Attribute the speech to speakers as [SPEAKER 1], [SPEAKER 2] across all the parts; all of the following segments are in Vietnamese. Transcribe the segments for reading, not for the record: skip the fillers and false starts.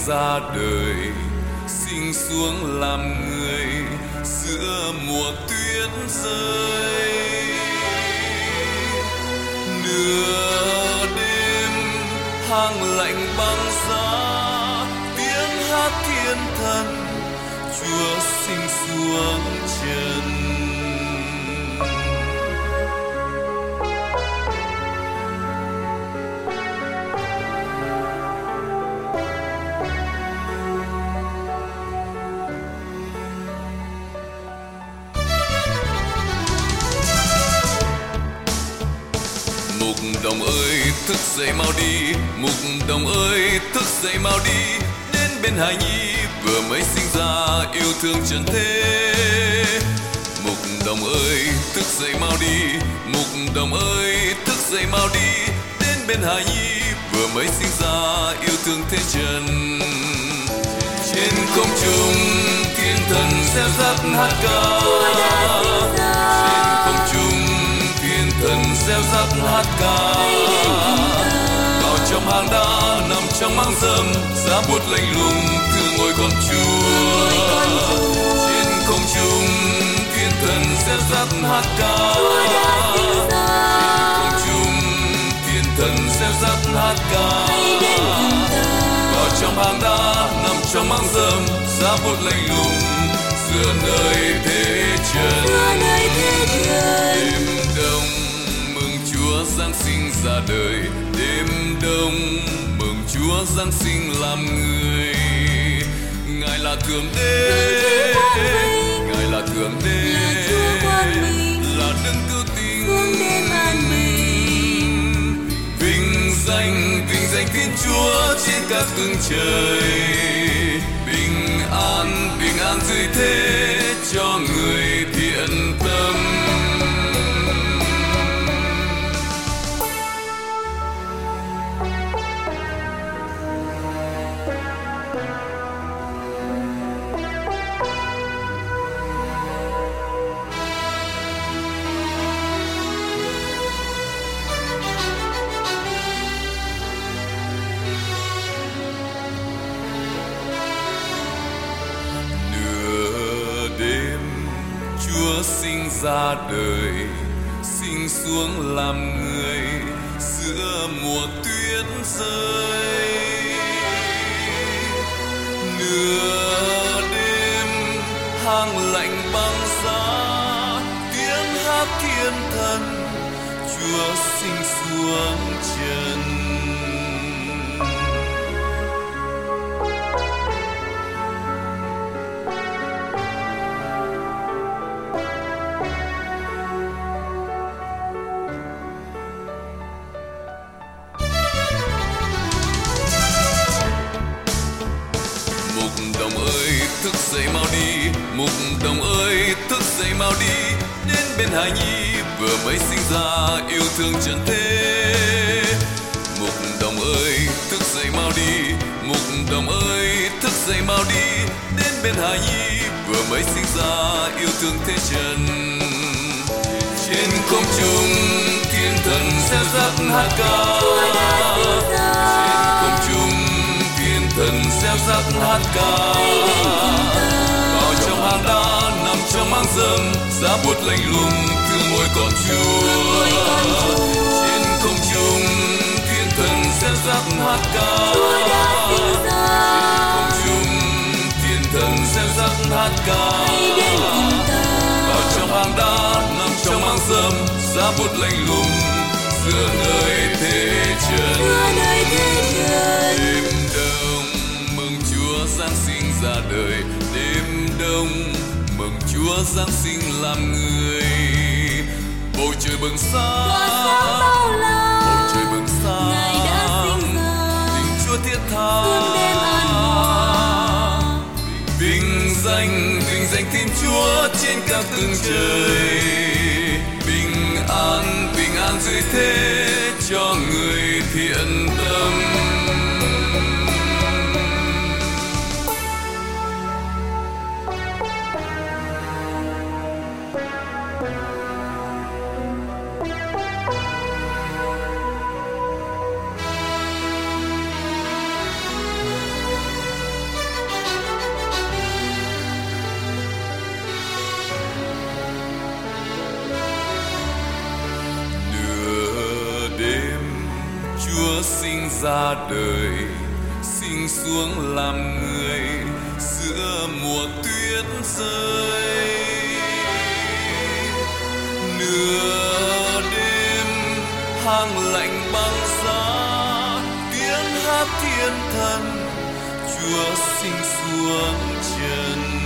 [SPEAKER 1] ra đời, sinh xuống làm người giữa mùa tuyết rơi. Nửa đêm hang lạnh băng giá, tiếng hát thiên thần Chúa sinh xuống trần. Mục đồng ơi thức dậy mau đi, mục đồng ơi thức dậy mau đi, đến bên hài nhi vừa mới sinh ra yêu thương trần thế. Mục đồng ơi thức dậy mau đi, mục đồng ơi thức dậy mau đi, đến bên hài nhi vừa mới sinh ra yêu thương thế trần. Trên không trung thiên thần reo rắt hát ca, trên không trung thiên thần reo rắt hát ca. Vào trong hang đá nằm trong máng rơm, giá buốt lạnh lùng thương ngôi con Chúa. Trên không trung thiên thần reo rắt hát ca, trên không trung thiên thần reo rắt hát ca. Vào trong hang đá nằm trong máng rơm, giá buốt lạnh lùng giữa nơi thế trần. Đêm đông mừng Chúa Giáng sinh ra đời, đêm đông mừng Chúa Giáng sinh làm người. Ngài là thượng đế, Ngài là thượng đế, là đấng cứu tinh. Vinh danh Thiên Chúa trên các tầng trời. Bình an dưới thế cho người thiện tâm. Chúa sinh ra đời, sinh xuống làm người giữa mùa tuyết rơi. Nửa đêm hang lạnh băng giá, tiếng hát thiên thần Chúa sinh xuống trần. Thức dậy mau đi, mục đồng ơi thức dậy mau đi, đến bên hài nhi vừa mới sinh ra yêu thương trần thế. Mục đồng ơi thức dậy mau đi, mục đồng ơi thức dậy mau đi, đến bên hài nhi vừa mới sinh ra yêu thương thế trần. Trên không trung thiên thần reo rắt hát ca, trên không trung thiên thần reo rắt hát ca. Vào trong hang đá nằm trong máng rơm, giá buốt lạnh lùng thương ngôi con Chúa. Trên không trung thiên thần reo rắt hát ca, trên không trung thiên thần reo rắt hát ca. Vào trong hang đá nằm trong máng rơm, giá buốt lạnh lùng giữa nơi thế trần. Đêm đông mừng Chúa Giáng sinh ra đời, đêm đông mừng Chúa Giáng sinh làm người. Bầu trời bừng sáng, bầu trời bừng sáng, tình Chúa thiết tha. Vinh danh Thiên Chúa trên các tầng trời. Bình an dưới thế cho người thiện tâm. ra đời, sinh xuống làm người giữa mùa tuyết rơi. Nửa đêm hang lạnh băng giá, tiếng hát thiên thần Chúa sinh xuống trần.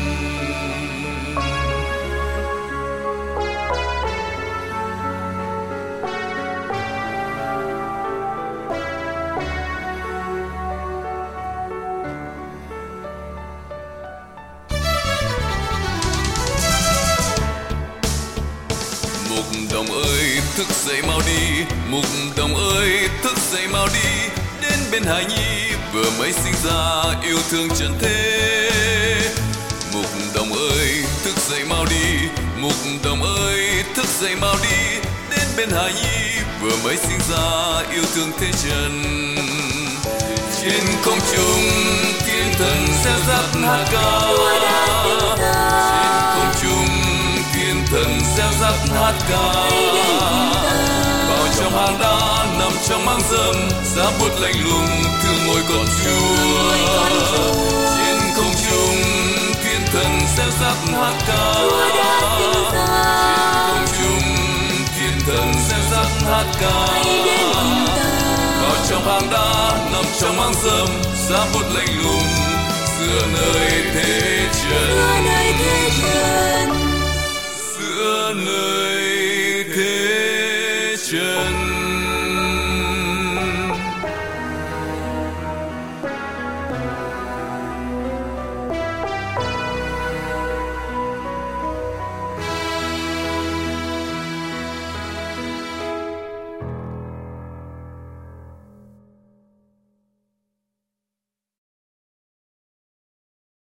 [SPEAKER 1] Mục đồng ơi thức dậy mau đi, mục đồng ơi thức dậy mau đi, đến bên hài nhi vừa mới sinh ra yêu thương trần thế. Mục đồng ơi thức dậy mau đi, mục đồng ơi thức dậy mau đi, đến bên hài nhi vừa mới sinh ra yêu thương thế trần. Trên không trung thiên thần reo rắt hát ca, trên không trung thiên thần reo rắt hát ca. Vào trong hang đá nằm trong máng rơm, giá buốt lạnh lùng thương môi con Chúa. Trên không trung thiên thần reo rắt hát ca, trên không trung thiên thần reo rắt hát ca. Vào trong hang đá nằm trong máng rơm, giá buốt lạnh lùng giữa nơi thế trần, giữa nơi